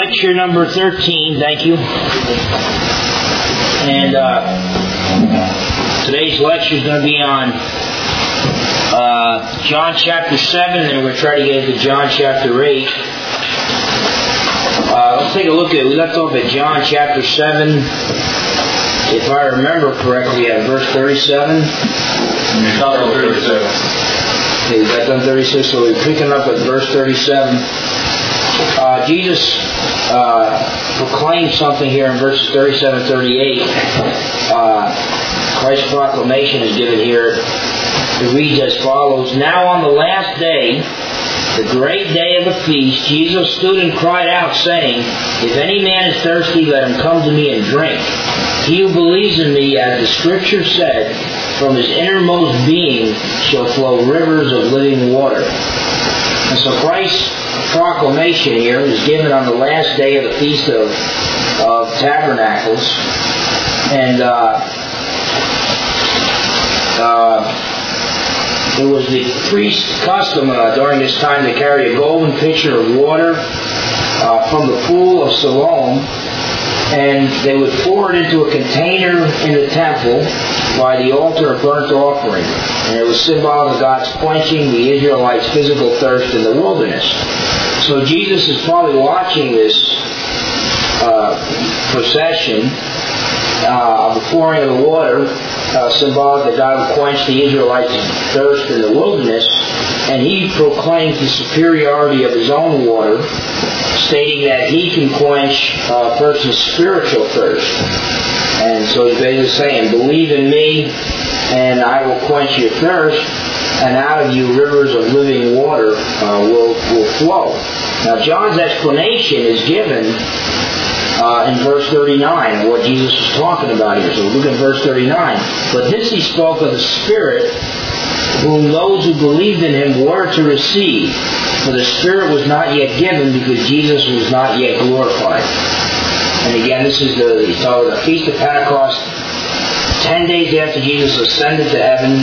lecture number 13, thank you. And today's lecture is going to be on John chapter 7, and we're going to try to get into John chapter 8. Let's take a look at, we left off at John chapter 7. If I remember correctly, at verse 37. Chapter 37. Okay, we got done 36, so we're picking up at verse 37. Jesus proclaims something here in verses 37 and 38. Christ's proclamation is given here. It reads as follows: Now on the last day, the great day of the feast, Jesus stood and cried out, saying, If any man is thirsty, let him come to me and drink. He who believes in me, as the Scripture said, from his innermost being shall flow rivers of living water. And so Christ's proclamation here is given on the last day of the Feast of Tabernacles. And it was the priest's custom during this time to carry a golden pitcher of water from the pool of Siloam, and they would pour it into a container in the temple by the altar of burnt offering. And it was symbolic of God's quenching the Israelites' physical thirst in the wilderness. So Jesus is probably watching this procession of the pouring of the water, symbolic that God would quench the Israelites' thirst in the wilderness, and he proclaims the superiority of his own water, stating that he can quench a person's spiritual thirst. And so he's basically saying, believe in me, and I will quench your thirst, and out of you rivers of living water will flow. Now John's explanation is given in verse 39 of what Jesus was talking about here. So look at verse 39. But this he spoke of the Spirit, whom those who believed in him were to receive. For the Spirit was not yet given, because Jesus was not yet glorified. And again, this is he's talking about the Feast of Pentecost. 10 days after Jesus ascended to heaven,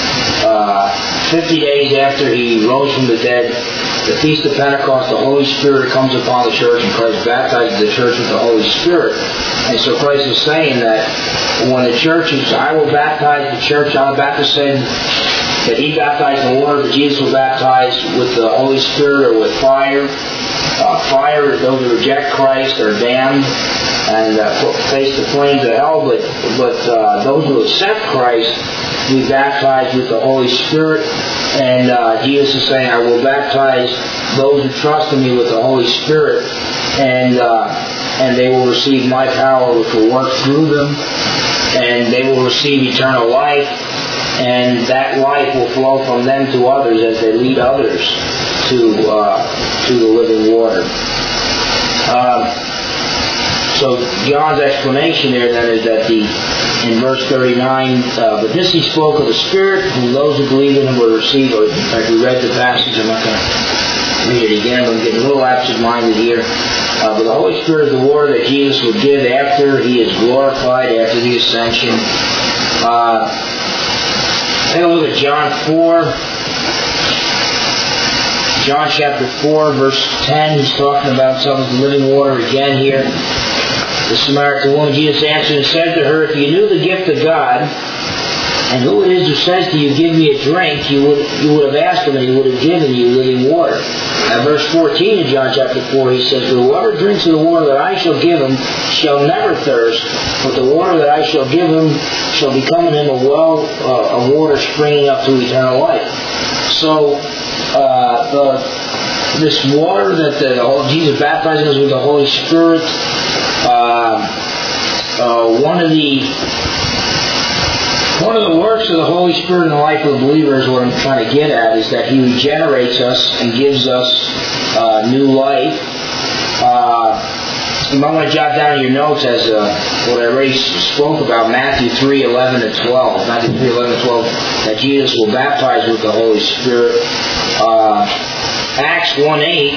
50 days after he rose from the dead, the Feast of Pentecost, the Holy Spirit comes upon the church, and Christ baptizes the church with the Holy Spirit. And so Christ is saying that when the church is, I will baptize the church, John the Baptist said that he baptized in water, but Jesus will baptize with the Holy Spirit or with fire. Fire, those who reject Christ are damned and face the flames of hell, but those who accept Christ will be baptized with the Holy Spirit. And Jesus is saying, I will baptize those who trust in me with the Holy Spirit, and they will receive my power, which will work through them, and they will receive eternal life, and that life will flow from them to others as they lead others to the living water. So John's explanation there then is that in verse 39, but this he spoke of the Spirit, whom those who believe in him will receive. In fact, we read the passage. I'm not going to read it again. I'm getting a little absent-minded here. But the Holy Spirit is the water that Jesus would give after he is glorified, after the ascension. Take a look at John 4. John chapter 4, verse 10. He's talking about some of the living water again here. The Samaritan woman, Jesus answered and said to her, If you knew the gift of God, and who it is who says to you, Give me a drink, you would have asked him, and he would have given you living water. Now verse 14 in John chapter 4, he says, But whoever drinks of the water that I shall give him shall never thirst, but the water that I shall give him shall become in him a well of water springing up to eternal life. So this water that Jesus baptizes us with the Holy Spirit, one of the works of the Holy Spirit in the life of the believer is what I'm trying to get at, is that he regenerates us and gives us new life. You might want to jot down in your notes as what I already spoke about, Matthew 3:11 and 12. Matthew 3:11 and 12, that Jesus will baptize with the Holy Spirit. Acts 1:8,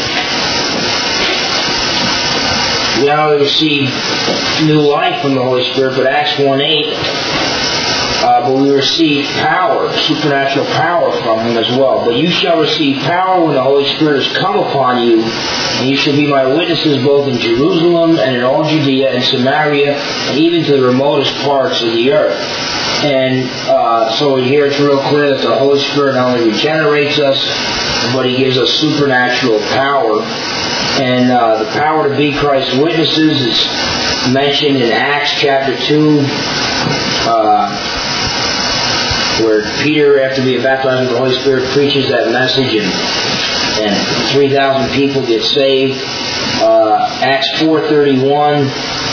we not only receive new life from the Holy Spirit, but Acts 1:8 but we receive power, supernatural power from Him as well. But you shall receive power when the Holy Spirit has come upon you, and you shall be my witnesses both in Jerusalem and in all Judea and Samaria, and even to the remotest parts of the earth. And so here it's real clear that the Holy Spirit not only regenerates us, but He gives us supernatural power. And the power to be Christ's witnesses is mentioned in Acts chapter 2, where Peter, after being baptized with the Holy Spirit, preaches that message, and 3,000 people get saved. Acts 4:31.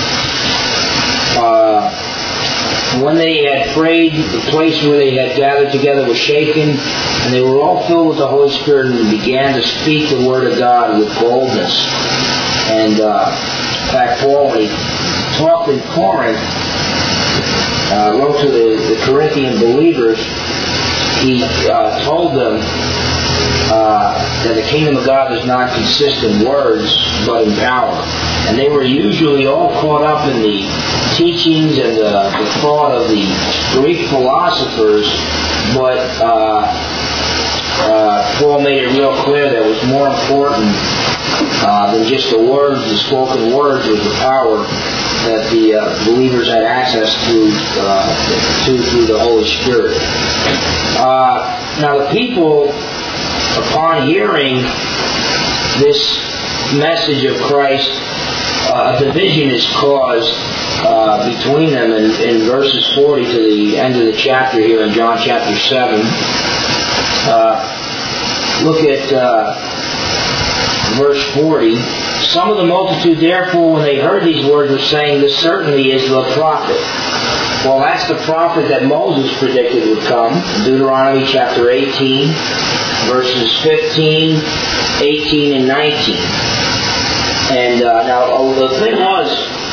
When they had prayed, the place where they had gathered together was shaken, and they were all filled with the Holy Spirit and began to speak the Word of God with boldness. And in fact, Paul, when he talked in Corinth, wrote to the Corinthian believers, he told them that the kingdom of God does not consist in words, but in power. And they were usually all caught up in the teachings and the thought of the Greek philosophers, but Paul made it real clear that it was more important than just the words, the spoken words, was the power that the believers had access to through the Holy Spirit. Now the people, upon hearing this message of Christ, a division is caused between them in verses 40 to the end of the chapter here in John chapter 7. Look at verse 40. Some of the multitude therefore, when they heard these words, were saying, this certainly is the prophet. Well, that's the prophet that Moses predicted would come. Deuteronomy chapter 18, verses 15, 18, and 19. And now the thing was,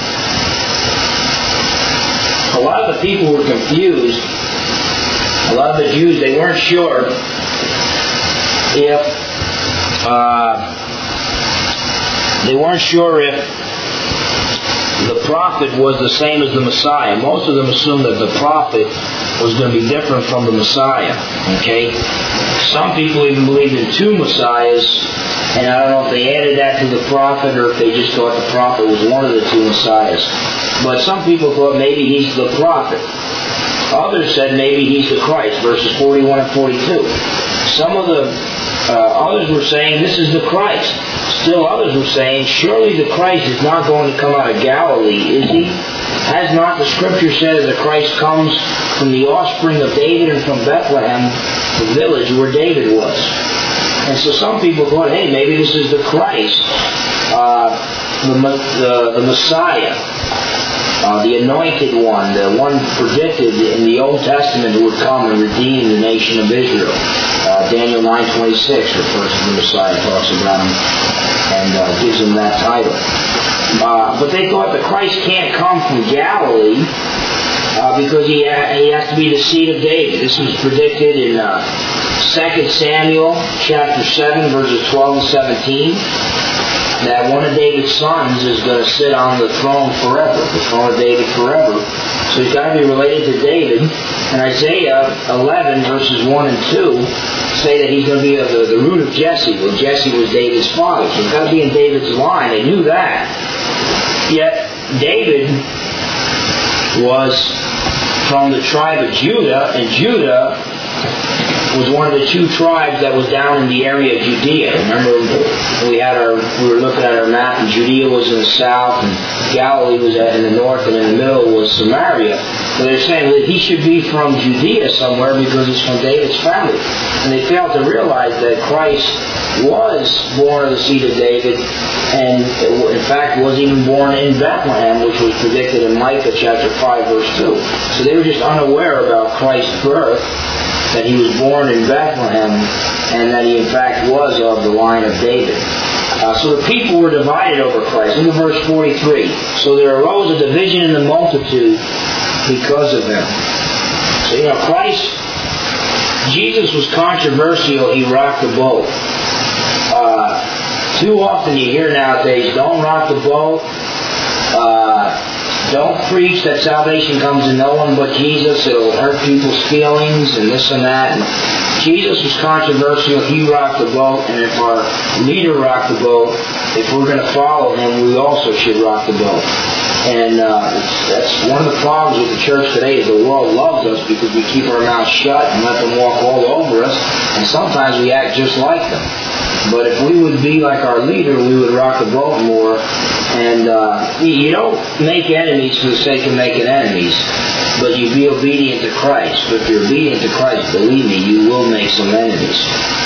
a lot of the people were confused. A lot of the Jews, they weren't sure if the prophet was the same as the Messiah. Most of them assumed that the prophet was going to be different from the Messiah. Okay? Some people even believed in two Messiahs, and I don't know if they added that to the prophet or if they just thought the prophet was one of the two Messiahs. But some people thought maybe he's the prophet. Others said maybe he's the Christ, verses 41 and 42. Some of the others were saying this is the Christ. Still others were saying, surely the Christ is not going to come out of Galilee, is he? Has not the Scripture said that the Christ comes from the offspring of David and from Bethlehem, the village where David was? And so some people thought, hey, maybe this is the Christ, the Messiah, the anointed one, the one predicted in the Old Testament who would come and redeem the nation of Israel. Daniel 9:26 refers to the Messiah, talks about him, and gives him that title. But they thought the Christ can't come from Galilee because he has to be the seed of David. This was predicted in 2 Samuel chapter 7, verses 12 and 17. That one of David's sons is going to sit on the throne forever, the throne of David forever. So he's got to be related to David. And Isaiah 11, verses 1 and 2, say that he's going to be the root of Jesse. Well, Jesse was David's father, so he's got to be in David's line. They knew that. Yet, David was from the tribe of Judah, and Judah was one of the two tribes that was down in the area of Judea. Remember, we were looking at our map, and Judea was in the south, and Galilee was in the north, and in the middle was Samaria. So they're saying that he should be from Judea somewhere because he's from David's family. And they failed to realize that Christ was born of the seed of David, and in fact was even born in Bethlehem, which was predicted in Micah chapter 5, verse 2. So they were just unaware about Christ's birth, that he was born in Bethlehem, and that he in fact was of the line of David. So the people were divided over Christ. Look at verse 43. So there arose a division in the multitude because of him. So Christ, Jesus was controversial. He rocked the boat. Too often you hear nowadays, don't rock the boat. Don't preach that salvation comes to no one but Jesus. It'll hurt people's feelings and this and that. And Jesus was controversial. He rocked the boat, and if our leader rocked the boat, if we're going to follow him, we also should rock the boat. And that's one of the problems with the church today is the world loves us because we keep our mouths shut and let them walk all over us, and sometimes we act just like them. But if we would be like our leader, we would rock the boat more. And you don't make enemies for the sake of making enemies, but you be obedient to Christ. But if you're obedient to Christ, believe me, you will make some enemies.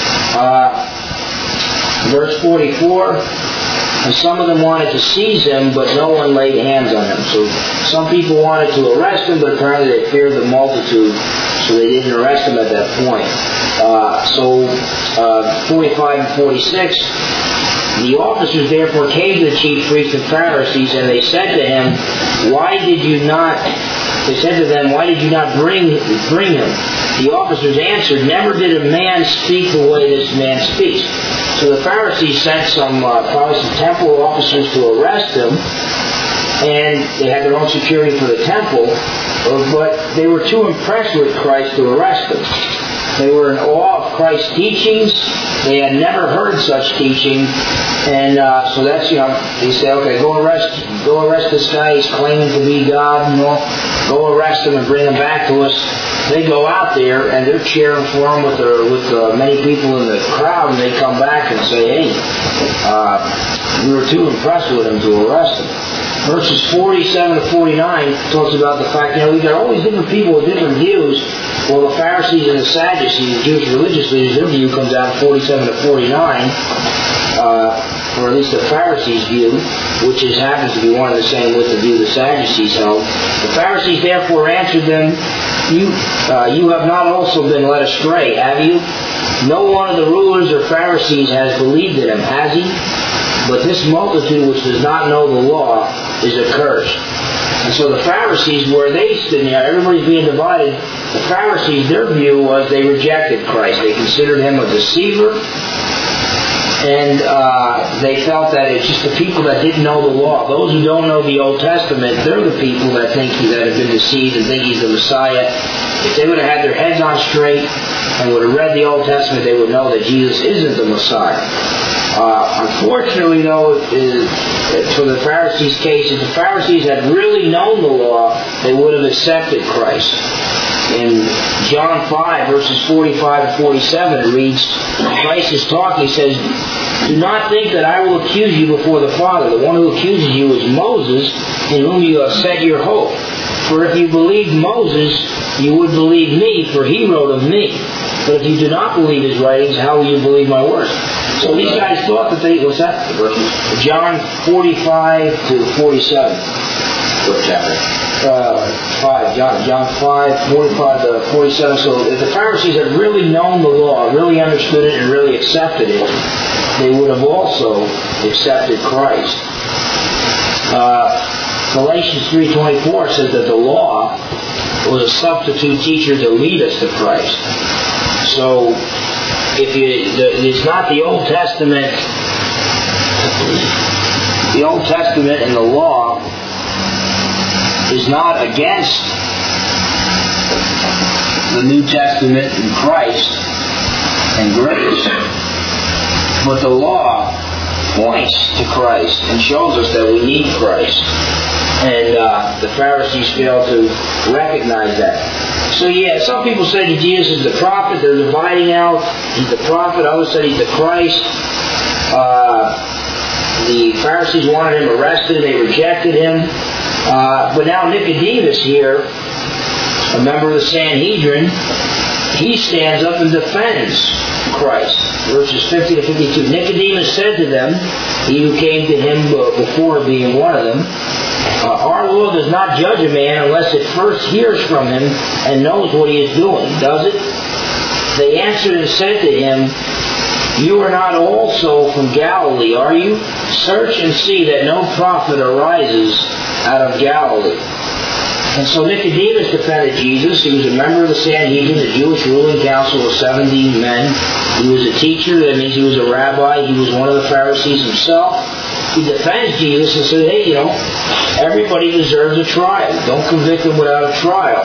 Verse 44, and some of them wanted to seize him, but no one laid hands on him. So some people wanted to arrest him, but apparently they feared the multitude, so they didn't arrest him at that point. 45 and 46, the officers therefore came to the chief priests and Pharisees, and they said to him, why did you not bring him? The officers answered, never did a man speak the way this man speaks. So the Pharisees sent probably some temple officers to arrest him, and they had their own security for the temple, but they were too impressed with Christ to arrest him. They were in awe of Christ's teachings. They had never heard such teaching, and so that's, they say, okay, go arrest this guy. He's claiming to be God. Go arrest him and bring him back to us. They go out there and they're cheering for him with many people in the crowd, and they come back and say, hey, we were too impressed with him to arrest him. Verses 47 to 49 talks about the fact, we got all these different people with different views. Well, the Pharisees and the Sadducees, the Jewish religious leaders, their view comes out 47 to 49, or at least the Pharisees' view, which happens to be one and the same with the view the Sadducees held. The Pharisees therefore answered them, you have not also been led astray, have you? No one of the rulers or Pharisees has believed in him, has he? But this multitude which does not know the law is accursed. And so the Pharisees, where they stood, everybody's being divided. The Pharisees, their view was they rejected Christ. They considered him a deceiver. And they felt that it's just the people that didn't know the law. Those who don't know the Old Testament, they're the people that think that have been deceived and think he's the Messiah. If they would have had their heads on straight and would have read the Old Testament, they would know that Jesus isn't the Messiah. Unfortunately, though, for the Pharisees' case, if the Pharisees had really known the law, they would have accepted Christ. In John 5, verses 45 and 47, it reads, Christ is talking, he says, do not think that I will accuse you before the Father. The one who accuses you is Moses, in whom you have set your hope. For if you believed Moses, you would believe me, for he wrote of me. But if you do not believe his writings, how will you believe my words? So these guys thought that what's that? John 45 to 47. What chapter? 5. John 5, 45 to 47. So if the Pharisees had really known the law, really understood it, and really accepted it, they would have also accepted Christ. Galatians 3:24 says that the law was a substitute teacher to lead us to Christ. So it's not the Old Testament. The Old Testament and the law is not against the New Testament and Christ and grace, but the law points to Christ and shows us that we need Christ. And the Pharisees fail to recognize that. So some people say that Jesus is the prophet. They're dividing out. He's the prophet. Others said he's the Christ. The Pharisees wanted him arrested. They rejected him. But now Nicodemus here, a member of the Sanhedrin, he stands up and defends Christ. Verses 50 to 52. Nicodemus said to them, he who came to him before being one of them, our Lord does not judge a man unless it first hears from him and knows what he is doing, does it? They answered and said to him, you are not also from Galilee, are you? Search and see that no prophet arises out of Galilee. And so Nicodemus defended Jesus. He was a member of the Sanhedrin, the Jewish ruling council of 70 men. He was a teacher. That means he was a rabbi. He was one of the Pharisees himself. he defends Jesus and says, hey, everybody deserves a trial. Don't convict them without a trial.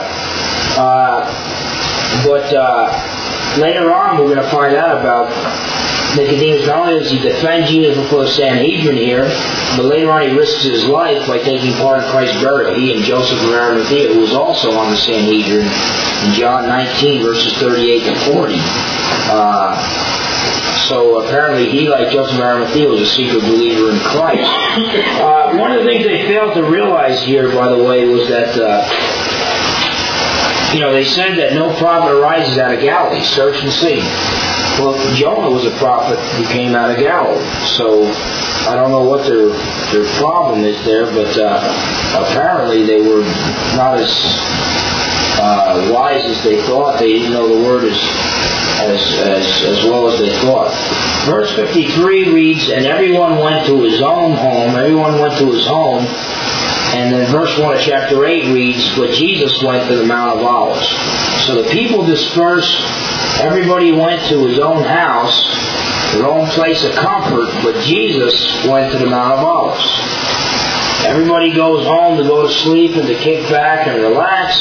But later on, we're going to find out about Nicodemus. Not only does he defend Jesus before the Sanhedrin here, but later on he risks his life by taking part in Christ's burial. He and Joseph of Arimathea, who was also on the Sanhedrin, in John 19, verses 38 to 40. So apparently he, like Joseph of Arimathea, was a secret believer in Christ. One of the things they failed to realize here, by the way, was that they said that no prophet arises out of Galilee. Search and see. Well, Jonah was a prophet who came out of Galilee. So I don't know what their problem is there, but apparently they were not as wise as they thought. They didn't know the word as well as they thought. Verse 53 reads, and everyone went to his own home. Everyone went to his home. And then verse 1 of chapter 8 reads, but Jesus went to the Mount of Olives. So the people dispersed. Everybody went to his own house, their own place of comfort, but Jesus went to the Mount of Olives. Everybody goes home to go to sleep and to kick back and relax.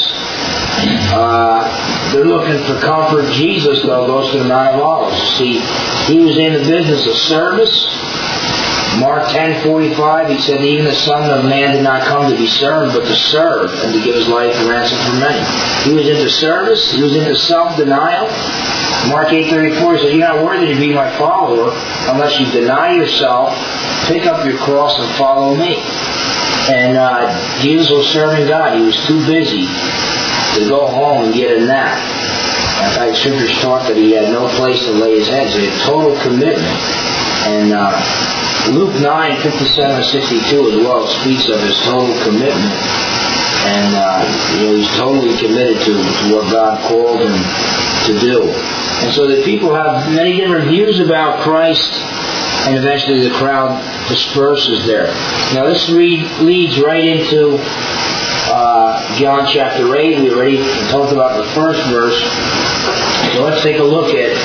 They're looking for comfort. Jesus, though, goes to the Mount of Olives. See, he was in the business of service. Mark 10:45, he said, even the Son of Man did not come to be served, but to serve and to give his life a ransom for many. He was into service. He was into self-denial. Mark 8:34 says, you're not worthy to be my follower unless you deny yourself, pick up your cross, and follow me. And Jesus was serving God. He was too busy to go home and get a nap. In fact, Scriptures taught that he had no place to lay his head, so he had total commitment. And Luke 9:57-62 as well speaks of his total commitment. And he's totally committed to what God called him to do. And so the people have many different views about Christ, and eventually the crowd disperses there. Now this leads right into John chapter 8. We already talked about the first verse. So let's take a look at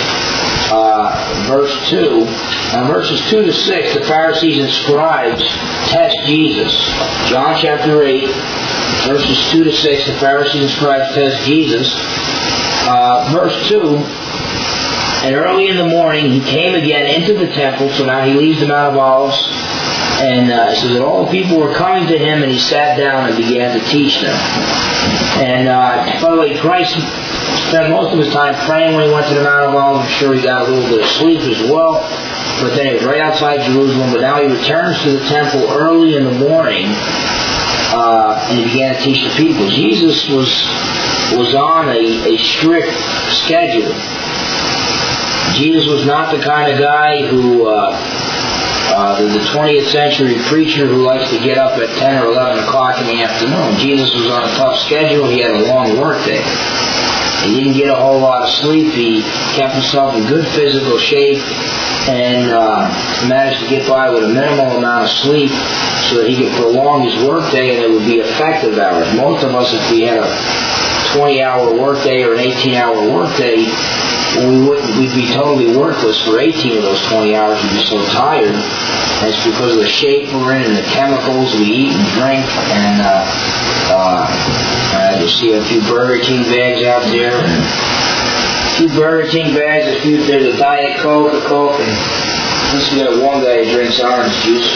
verse 2. Now verses 2 to 6, the Pharisees and scribes test Jesus. John chapter 8, verses 2 to 6, the Pharisees and scribes test Jesus. Verse 2, and early in the morning he came again into the temple, so now he leaves the Mount of Olives, and it says that all the people were coming to him, and he sat down and began to teach them. And by the way, Christ spent most of his time praying when he went to the Mount of Olives. I'm sure he got a little bit of sleep as well, but then he was right outside Jerusalem. But now he returns to the temple early in the morning, and he began to teach the people. Jesus was on a strict schedule. Jesus was not the kind of guy who, the 20th century preacher who likes to get up at 10 or 11 o'clock in the afternoon. Jesus was on a tough schedule. He had a long work day. He didn't get a whole lot of sleep. He kept himself in good physical shape and managed to get by with a minimal amount of sleep so that he could prolong his work day, and it would be effective hours. Most of us, if we had a 20-hour work day or an 18-hour work day, we'd be totally worthless for 18 of those 20 hours. We'd be so tired. And it's because of the shape we're in and the chemicals we eat and drink. And you see a few Burger King bags out there. A few Burger King bags. There's a Diet Coke, a Coke, and let's get one guy who drinks orange juice.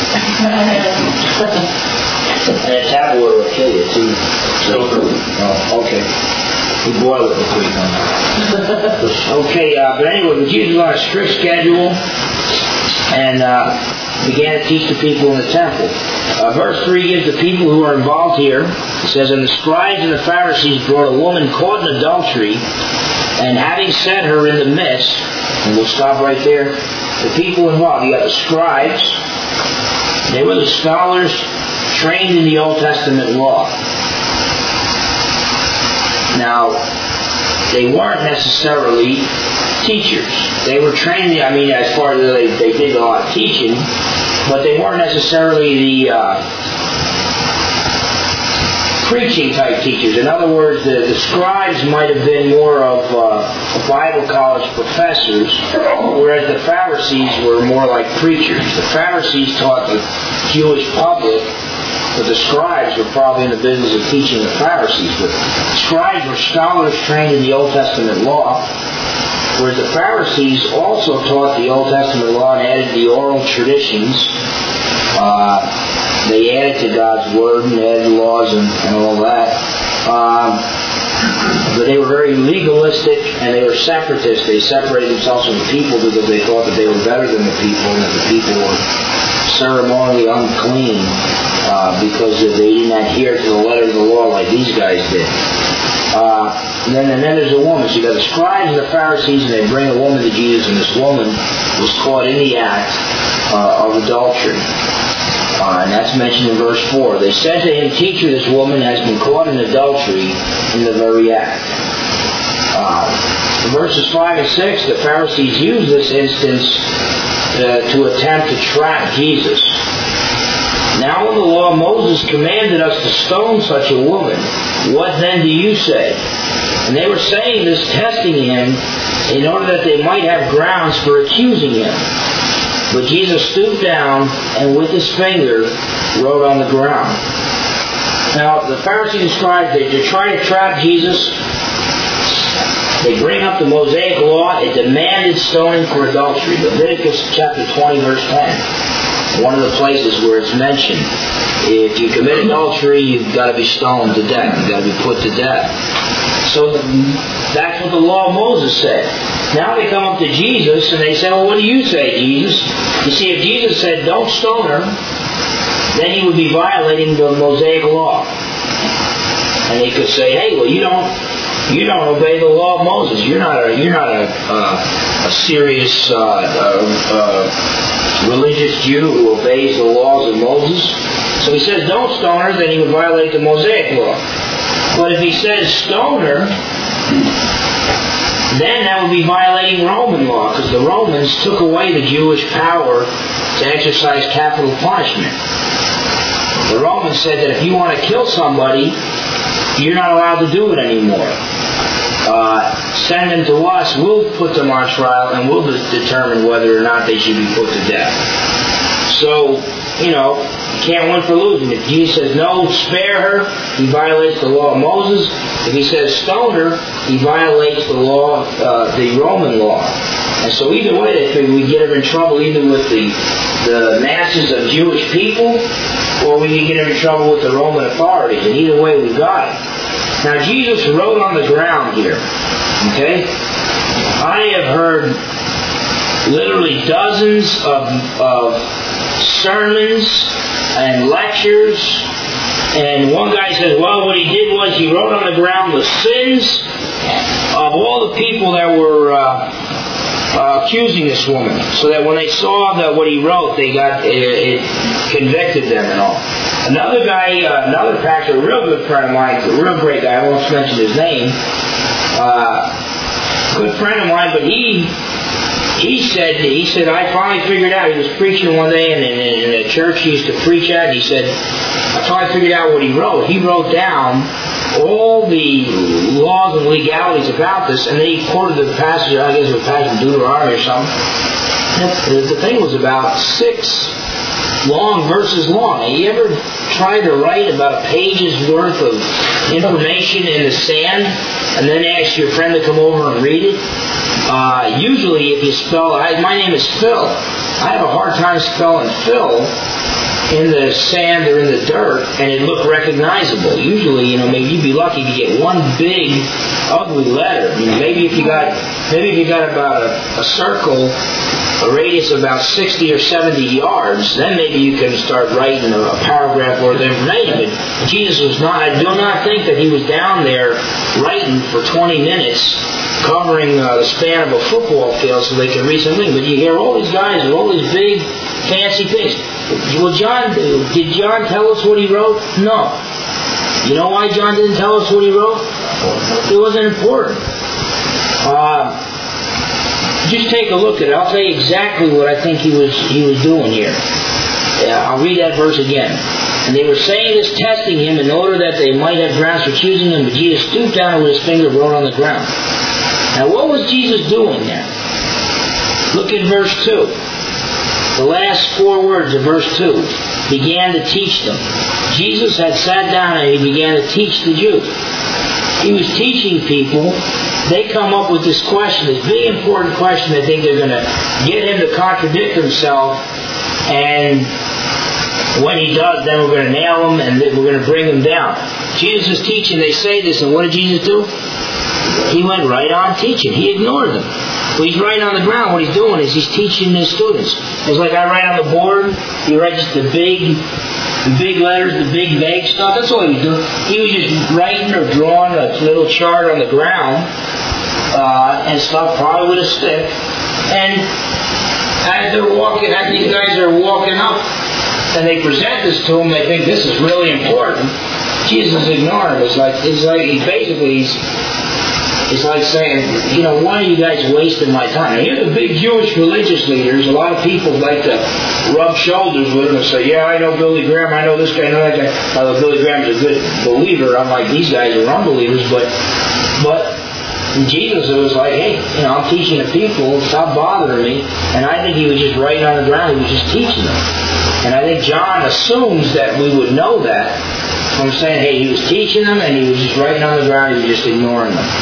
And a tap water will kill you too. Oh, okay. We boil it before you come. Okay, but anyway, Jesus was on a strict schedule and began to teach the people in the temple. Verse 3 gives the people who are involved here. It says, and the scribes and the Pharisees brought a woman caught in adultery, and having set her in the midst, and we'll stop right there, the people involved. You got the scribes. They were the scholars trained in the Old Testament law. Now, they weren't necessarily teachers. They were trained, as far as they did a lot of teaching, but they weren't necessarily the preaching type teachers. In other words, the scribes might have been more of Bible college professors, whereas the Pharisees were more like preachers. The Pharisees taught the Jewish public, but the scribes were probably in the business of teaching the Pharisees. But scribes were scholars trained in the Old Testament law, whereas the Pharisees also taught the Old Testament law and added the oral traditions. They added to God's Word and added laws and all that. But they were very legalistic and they were separatists. They separated themselves from the people because they thought that they were better than the people and that the people were ceremonially unclean because they didn't adhere to the letter of the law like these guys did. And then there's a woman. So you got the scribes and the Pharisees, and they bring a woman to Jesus, and this woman was caught in the act of adultery. And that's mentioned in verse 4. They said to him, "Teacher, this woman has been caught in adultery in the very act." In verses 5 and 6, the Pharisees use this instance to attempt to trap Jesus. "Now in the law Moses commanded us to stone such a woman. What then do you say?" And they were saying this, testing him, in order that they might have grounds for accusing him. But Jesus stooped down and with his finger wrote on the ground. Now the Pharisees and scribes, they try to trap Jesus. They bring up the Mosaic law. It demanded stoning for adultery. Leviticus chapter 20 verse 10. One of the places where it's mentioned. If you commit adultery, you've got to be stoned to death. You've got to be put to death. So that's what the law of Moses said. Now they come up to Jesus and they say, "Well, what do you say, Jesus?" You see, if Jesus said, "Don't stone her," then he would be violating the Mosaic law. And they could say, "Hey, well, you don't obey the law of Moses. You're not a serious religious Jew who obeys the laws of Moses." So he says, "Don't stone her," then he would violate the Mosaic law. But if he says stone her, then that would be violating Roman law, because the Romans took away the Jewish power to exercise capital punishment. The Romans said that if you want to kill somebody, you're not allowed to do it anymore. Send them to us, we'll put them on trial, and we'll determine whether or not they should be put to death. So, you can't win for losing. If Jesus says, "No, spare her," he violates the law of Moses. If he says stone her, he violates the law, the Roman law. And so either way, they figure we get him in trouble either with the masses of Jewish people, or we can get him in trouble with the Roman authorities. And either way, we got it. Now Jesus wrote on the ground here. Okay? I have heard literally dozens of sermons and lectures, and one guy says, well, what he did was he wrote on the ground the sins of all the people that were accusing this woman, so that when they saw that what he wrote, they got it convicted them and all. Another guy, another pastor, a real good friend of mine, a real great guy, I won't mention his name, good friend of mine, but he said, I finally figured out, he was preaching one day in a church he used to preach at, and he said, I finally figured out what he wrote. He wrote down all the laws and legalities about this, and then he quoted the passage, I guess it was passage in Deuteronomy or something. The thing was about 6 long verses long. Have you ever tried to write about a page's worth of information in the sand and then ask your friend to come over and read it? Usually if you spell, my name is Phil. I have a hard time spelling Phil in the sand or in the dirt, and it looked recognizable. Usually, maybe you'd be lucky to get one big, ugly letter. Maybe if you got about a circle, a radius of about 60 or 70 yards, then maybe you can start writing a paragraph worth of information. But Jesus was not. I do not think that he was down there writing for 20 minutes, covering the span of a football field so they could read something. But you hear all these guys with all these big, fancy things. Well, did John tell us what he wrote? No. You know why John didn't tell us what he wrote? It wasn't important. Just take a look at it. I'll tell you exactly what I think he was doing here. I'll read that verse again. And they were saying this, testing him, in order that they might have grounds for accusing him. But Jesus stooped down and with his finger wrote on the ground. Now what was Jesus doing there? Look at verse 2. The last 4 words of verse 2. Began to teach them. Jesus had sat down and he began to teach the Jews. He was teaching people. They come up with this question, this big important question. They think they're going to get him to contradict himself, and when he does, then we're going to nail him and we're going to bring him down. Jesus is teaching. They say this, and what did Jesus do? He went right on teaching. He ignored them. Well, he's writing on the ground. What he's doing is he's teaching his students. It's like I write on the board. You write just the big letters, the big vague stuff. That's all he was doing. He was just writing or drawing a little chart on the ground and stuff, probably with a stick. And as these guys are walking up, and they present this to him, they think this is really important. Jesus is ignoring it. It's like saying, why are you guys wasting my time? Now, you're the big Jewish religious leaders. A lot of people like to rub shoulders with them and say, yeah, I know Billy Graham, I know this guy, I know that guy. Although Billy Graham's a good believer, unlike these guys who are unbelievers. But Jesus, it was like, hey, I'm teaching the people, stop bothering me. And I think he was just writing on the ground, he was just teaching them. And I think John assumes that we would know that from saying, hey, he was teaching them and he was just writing on the ground, he was just ignoring them.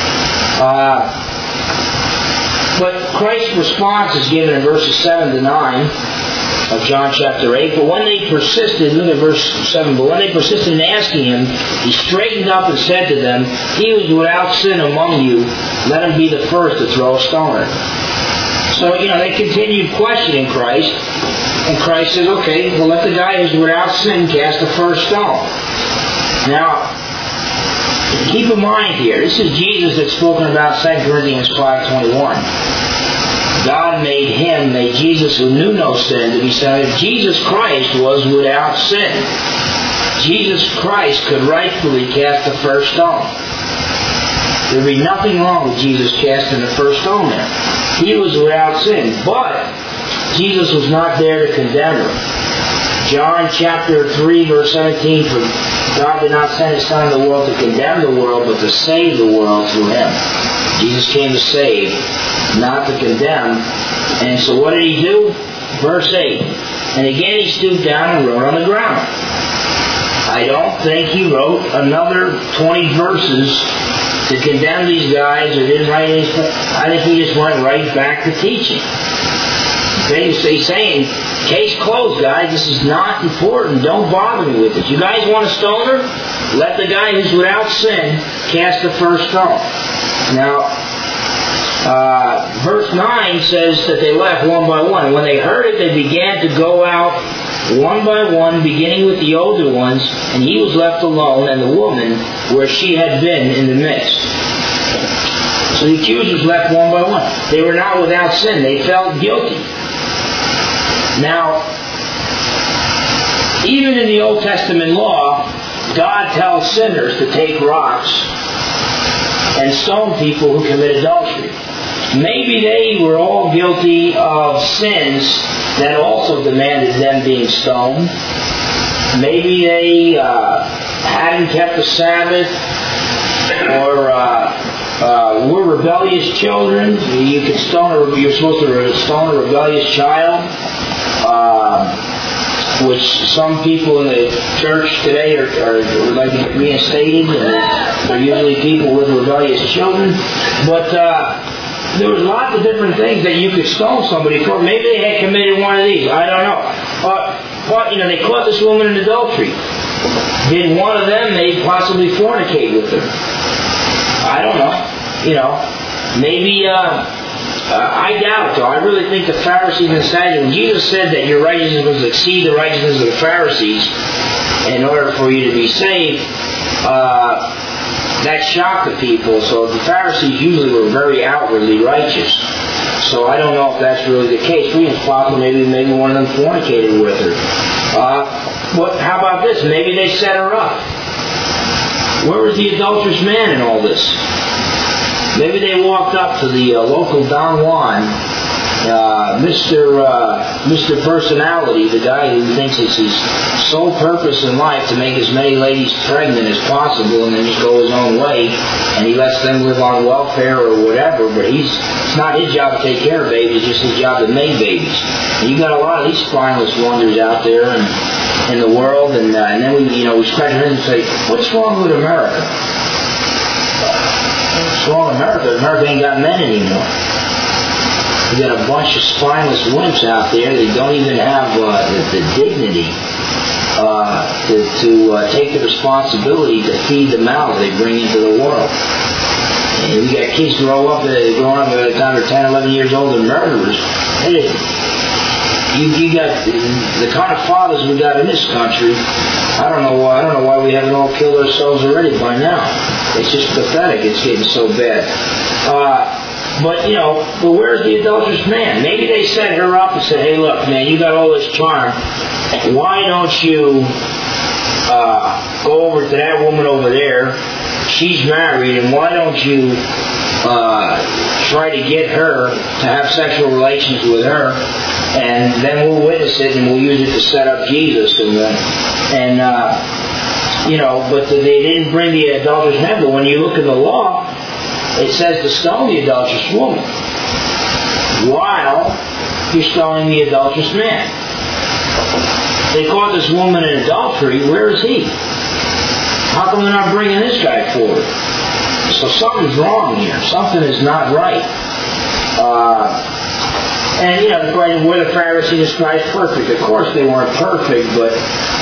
But Christ's response is given in verses 7 to 9 of John chapter 8. But when they persisted, look at verse 7, but when they persisted in asking him, he straightened up and said to them, he who is without sin among you, let him be the first to throw a stone at him. So, they continued questioning Christ, and Christ says, okay, well, let the guy who's without sin cast the first stone. Now, keep in mind here, this is Jesus that's spoken about 2 Corinthians 5:21. God made Jesus who knew no sin to be sin. If Jesus Christ was without sin, Jesus Christ could rightfully cast the first stone. There would be nothing wrong with Jesus casting the first stone there. He was without sin, but Jesus was not there to condemn her. John chapter 3 verse 17, for God did not send His Son in the world to condemn the world, but to save the world through Him. Jesus came to save, not to condemn. And so what did He do? Verse 8. And again He stooped down and wrote on the ground. I don't think He wrote another 20 verses to condemn these guys or didn't write anything. I think He just went right back to teaching. He's saying, case closed, guys. This is not important. Don't bother me with it. You guys want a stoner? Let the guy who's without sin cast the first stone. Now, verse 9 says that they left one by one. And when they heard it, they began to go out one by one, beginning with the older ones. And he was left alone, and the woman where she had been in the midst. So the accusers left one by one. They were not without sin. They felt guilty. Now, even in the Old Testament law, God tells sinners to take rocks and stone people who commit adultery. Maybe they were all guilty of sins that also demanded them being stoned. Maybe they hadn't kept the Sabbath, or were rebellious children. You're supposed to stone a rebellious child. Which some people in the church today are like reinstated, and they're usually people with rebellious children. But there was lots of different things that you could stone somebody for. Maybe they had committed one of these. I don't know. But they caught this woman in adultery. Did one of them maybe possibly fornicate with her? I don't know. Maybe. I doubt it, though. I really think the Pharisees and Sadducees, when Jesus said that your righteousness must exceed the righteousness of the Pharisees in order for you to be saved, that shocked the people. So the Pharisees usually were very outwardly righteous. So I don't know if that's really the case. It's possible maybe one of them fornicated with her. How about this? Maybe they set her up. Where was the adulterous man in all this? Maybe they walked up to the local Don Juan Mr. Personality, the guy who thinks it's his sole purpose in life to make as many ladies pregnant as possible and then just go his own way, and he lets them live on welfare or whatever, but it's not his job to take care of babies, it's just his job to make babies. And you've got a lot of these spineless wonders out there in the world, and then we scratch our heads and say, what's wrong with America? What's wrong with America? America ain't got men anymore. You got a bunch of spineless wimps out there that don't even have the dignity to take the responsibility to feed the mouths they bring into the world. And we got kids growing up by the time they're 10, 11 years old and murderers. You got the kind of fathers we got in this country. I don't know why we haven't all killed ourselves already by now. It's just pathetic. It's getting so bad. But where's the adulterous man? Maybe they set her up and said, hey, look, man, you got all this charm. Why don't you go over to that woman over there? She's married, and why don't you try to get her to have sexual relations with her, and then we'll witness it and we'll use it to set up Jesus. But they didn't bring the adulterous man. But when you look in the law, it says to stone the adulterous woman while you're stoning the adulterous man. They caught this woman in adultery. Where is he? How come they're not bringing this guy forward? So something's wrong here. Something is not right. Were the Pharisees and scribes perfect? Of course they weren't perfect, but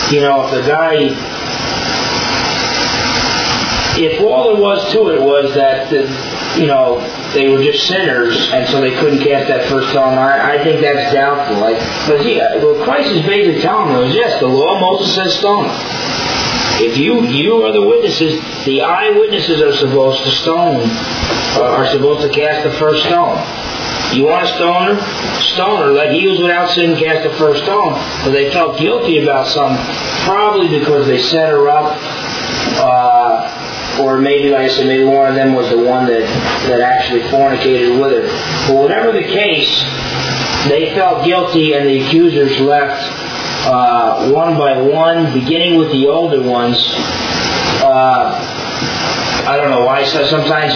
if all there was to it was that they were just sinners, and so they couldn't cast that first stone, I think that's doubtful. What Christ is basically telling them is, yes, the law of Moses says stone. If you are the witnesses, the eyewitnesses are supposed to cast the first stone. You want to stone her? Stone her. Let he who's without sin cast the first stone. But they felt guilty about something, probably because they set her up, or maybe, like I said, maybe one of them was the one that actually fornicated with her. But whatever the case, they felt guilty, and the accusers left one by one, beginning with the older ones. I don't know why. So sometimes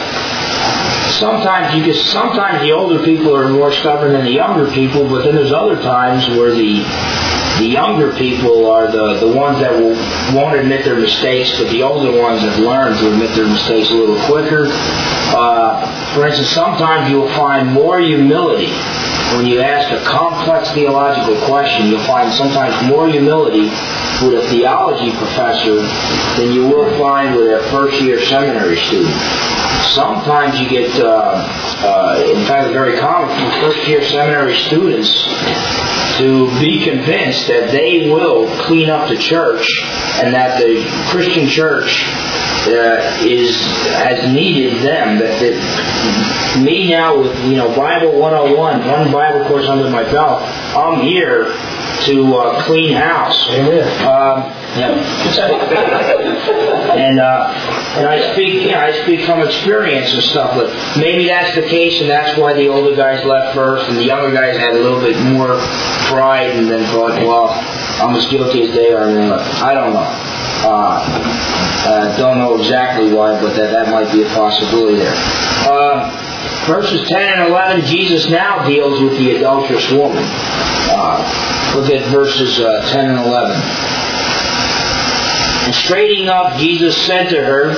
the older people are more stubborn than the younger people, but then there's other times where the younger people are the ones that won't admit their mistakes, but the older ones have learned to admit their mistakes a little quicker. For instance, sometimes you'll find more humility when you ask a complex theological question. You'll find sometimes more humility with a theology professor than you will find with a first-year seminary student. Sometimes you get, in fact, it's very common for first-year seminary students to be convinced that they will clean up the church and that the Christian church has needed them. That me now with Bible 101, one Bible course under my belt, I'm here to clean house. And I speak from experience and stuff. But maybe that's the case, and that's why the older guys left first, and the younger guys had a little bit more pride, and then thought, well, I'm as guilty as they are. And I don't know. Don't know exactly why, but that might be a possibility there. Verses 10 and 11, Jesus now deals with the adulterous woman. Look at verses 10 and 11. And straightening up, Jesus said to her,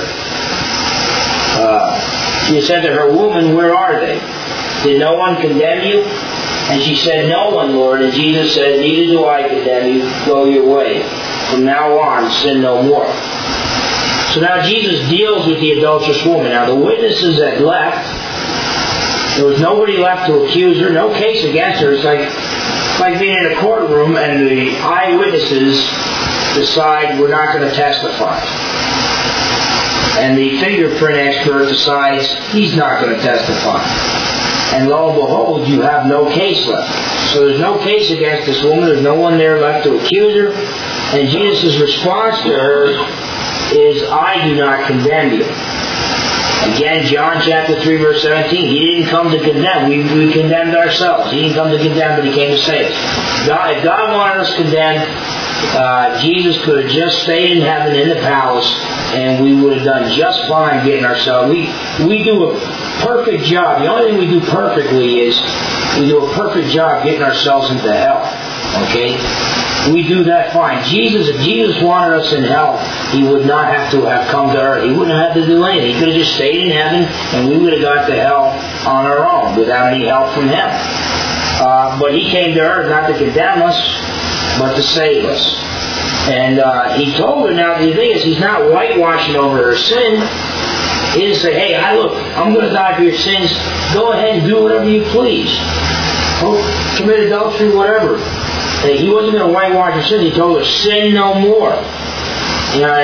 Woman, where are they? Did no one condemn you? And she said, No one, Lord. And Jesus said, Neither do I condemn you. Go your way. From now on, sin no more. So now Jesus deals with the adulterous woman. Now the witnesses had left. There was nobody left to accuse her, no case against her. It's like being in a courtroom and the eyewitnesses decide we're not going to testify. And the fingerprint expert decides he's not going to testify. And lo and behold, you have no case left. So there's no case against this woman. There's no one there left to accuse her. And Jesus' response to her is, I do not condemn you. Again, John chapter 3, verse 17, He didn't come to condemn. We condemned ourselves. He didn't come to condemn, but He came to save us. If God wanted us condemned, Jesus could have just stayed in heaven in the palace, and we would have done just fine getting ourselves. We do a perfect job. The only thing we do perfectly is we do a perfect job getting ourselves into hell. Okay? We do that fine. If Jesus wanted us in hell, He would not have to have come to earth. He wouldn't have had to do anything. He could have just stayed in heaven, and we would have got to hell on our own without any help from Him. But He came to earth not to condemn us, but to save us. And He told her, now the thing is, He's not whitewashing over her sin. He didn't say, hey, I'm going to die for your sins. Go ahead and do whatever you please. Commit adultery, whatever. He wasn't going to whitewash her sins. He told her, sin no more. You know,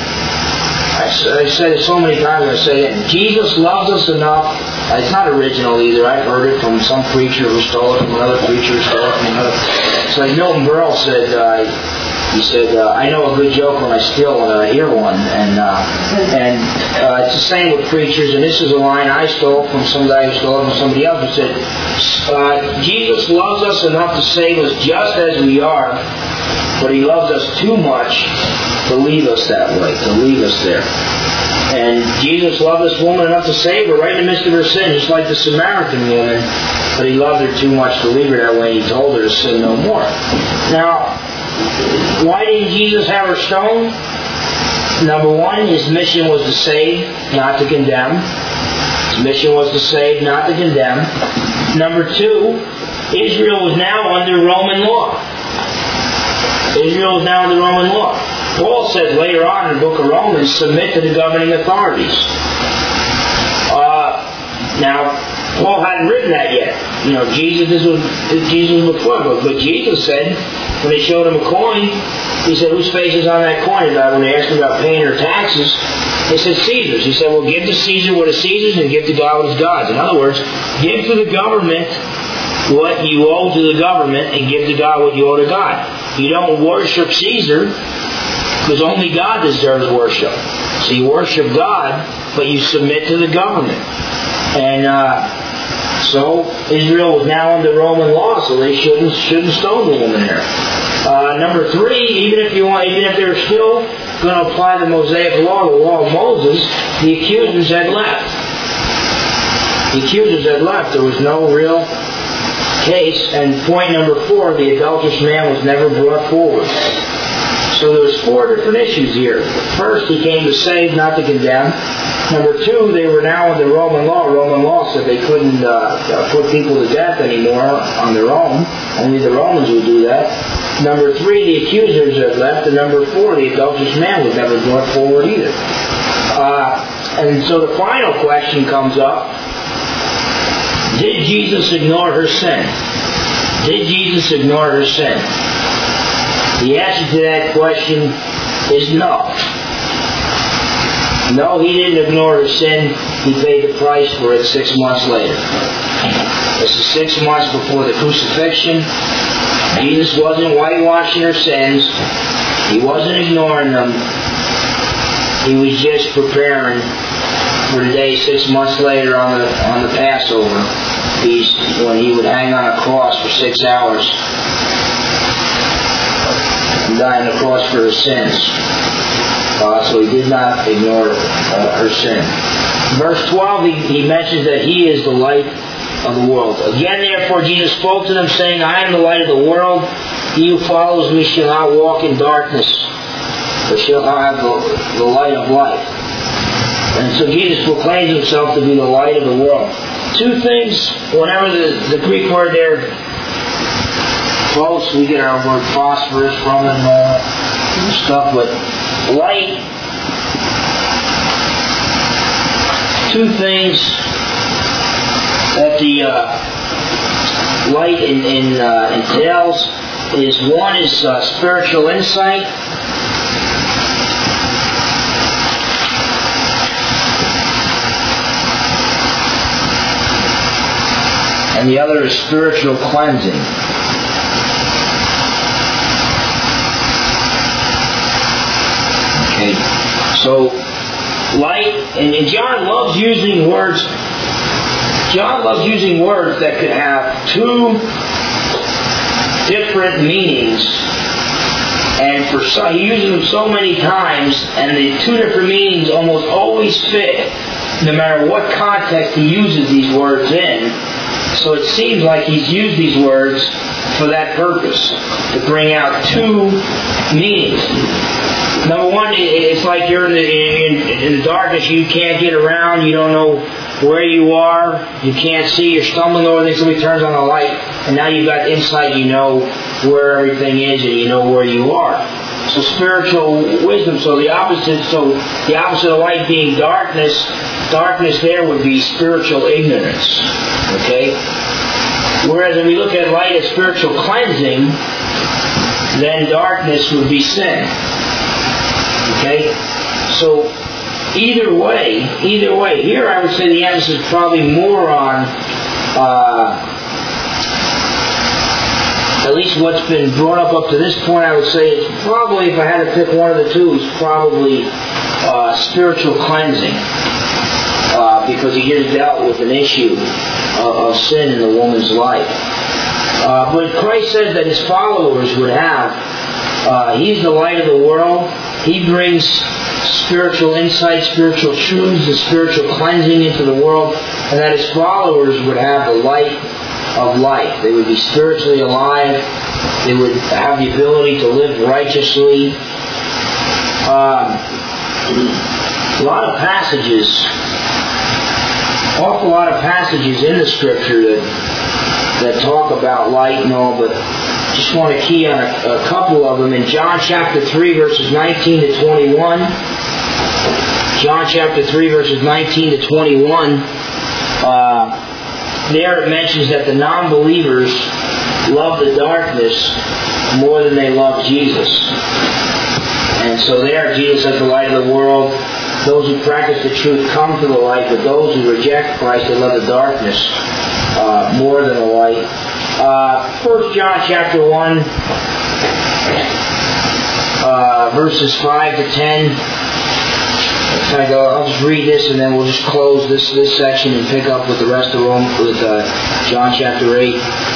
I said it so many times. I say it. Jesus loves us enough. It's not original either. I've heard it from some preacher who stole it from another preacher who stole it from another. It's like Milton Berle said. He said, I know a good joke when I steal one and I hear one. And it's the same with preachers. And this is a line I stole from some guy who stole it from somebody else. He said, Jesus loves us enough to save us just as we are, but He loves us too much to leave us that way, to leave us there. And Jesus loved this woman enough to save her right in the midst of her sin, just like the Samaritan woman, but He loved her too much to leave her that way. He told her to sin no more. Now, why didn't Jesus have her stoned? Number one, His mission was to save, not to condemn. His mission was to save, not to condemn. Number two, Israel was now under Roman law. Israel is now under Roman law. Paul says later on in the book of Romans, submit to the governing authorities. Now, Paul hadn't written that yet. You know, Jesus was before, but Jesus said, when they showed him a coin, He said, whose face is on that coin? And when they asked him about paying their taxes, they said, Caesar's. He said, well, give to Caesar what is Caesar's and give to God what is God's. In other words, give to the government what you owe to the government and give to God what you owe to God. You don't worship Caesar because only God deserves worship. So you worship God, but you submit to the government. And so Israel was now under Roman law, so they shouldn't stone the woman there. Number three, even if they were still going to apply the Mosaic law, the law of Moses, the accusers had left. The accusers had left. There was no real case. And point number four, the adulterous man was never brought forward. So there was four different issues here. First, He came to save, not to condemn. Number two, they were now under Roman law. Roman law said they couldn't put people to death anymore on their own. Only the Romans would do that. Number three, the accusers had left. And number four, the adulterous man was never brought forward either. And so the final question comes up. Did Jesus ignore her sin? Did Jesus ignore her sin? The answer to that question is no. No, He didn't ignore her sin. He paid the price for it 6 months later. This is 6 months before the crucifixion. Jesus wasn't whitewashing her sins. He wasn't ignoring them. He was just preparing for the day 6 months later on the Passover feast when He would hang on a cross for 6 hours and die on the cross for her sins. So He did not ignore her sin. Verse 12, he mentions that He is the light of the world. Again, therefore, Jesus spoke to them, saying, I am the light of the world. He who follows Me shall not walk in darkness, but shall have the light of life. And so Jesus proclaims Himself to be the light of the world. Two things, whenever the Greek word there, close, we get our word phosphorus from it and all that stuff, but light, two things that the light entails is, one is spiritual insight, and the other is spiritual cleansing. Okay, so Light, and John loves using words. John loves using words that could have two different meanings. And he uses them so many times, and the two different meanings almost always fit, no matter what context he uses these words in. So it seems like he's used these words for that purpose, to bring out two meanings. Number one, it's like you're in the darkness, you can't get around, you don't know where you are, you can't see, you're stumbling over things, somebody turns on the light, and now you've got insight, you know where everything is, and you know where you are. So spiritual wisdom, so the opposite of light being darkness there would be spiritual ignorance. Okay? Whereas if we look at light as spiritual cleansing, then darkness would be sin. Okay? So either way, here I would say the emphasis is probably more on at least what's been brought up to this point. I would say it's probably, if I had to pick one of the two, it's probably spiritual cleansing, because he just dealt with an issue of sin in the woman's life. But Christ says that his followers would have. He's the light of the world. He brings spiritual insight, spiritual truths, and spiritual cleansing into the world, and that his followers would have the light of life. They would be spiritually alive. They would have the ability to live righteously. A lot of passages, awful lot of passages in the Scripture that talk about light and all, but just want to key on a couple of them. In John chapter 3, verses 19 to 21. John chapter 3, verses 19 to 21. There it mentions that the non-believers love the darkness more than they love Jesus. And so there, Jesus says, the light of the world. Those who practice the truth come to the light, but those who reject Christ, they love the darkness more than the light. 1 John chapter 1, verses 5 to 10. I'll just read this and then we'll just close this section and pick up with the rest of them with John chapter 8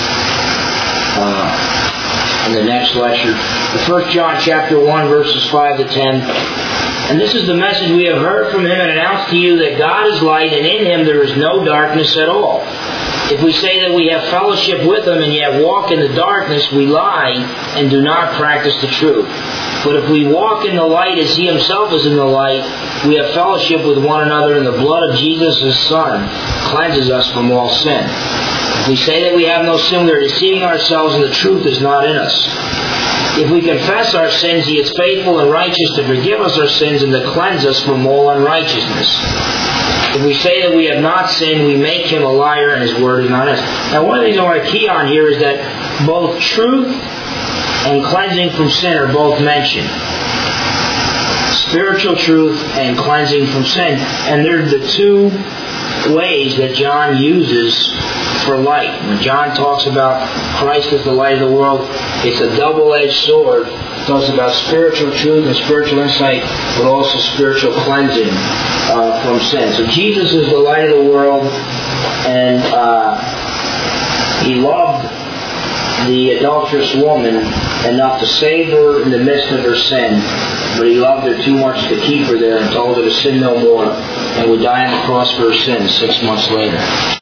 in the next lecture. 1 John chapter 1, verses 5 to 10. And this is the message we have heard from him and announced to you, that God is light, and in him there is no darkness at all. If we say that we have fellowship with him and yet walk in the darkness, we lie and do not practice the truth. But if we walk in the light as he himself is in the light, we have fellowship with one another, and the blood of Jesus, his Son, cleanses us from all sin. If we say that we have no sin, we are deceiving ourselves, and the truth is not in us. If we confess our sins, he is faithful and righteous to forgive us our sins and to cleanse us from all unrighteousness. If we say that we have not sinned, we make him a liar, and his word is not in us. Now, one of the things I want to key on here is that both truth and cleansing from sin are both mentioned. Spiritual truth and cleansing from sin. And they're the two ways that John uses for light. When John talks about Christ as the light of the world, it's a double-edged sword. It talks about spiritual truth and spiritual insight, but also spiritual cleansing from sin. So Jesus is the light of the world, and he loved the adulterous woman enough to save her in the midst of her sin, but he loved her too much to keep her there and told her to sin no more, and would die on the cross for her sins 6 months later.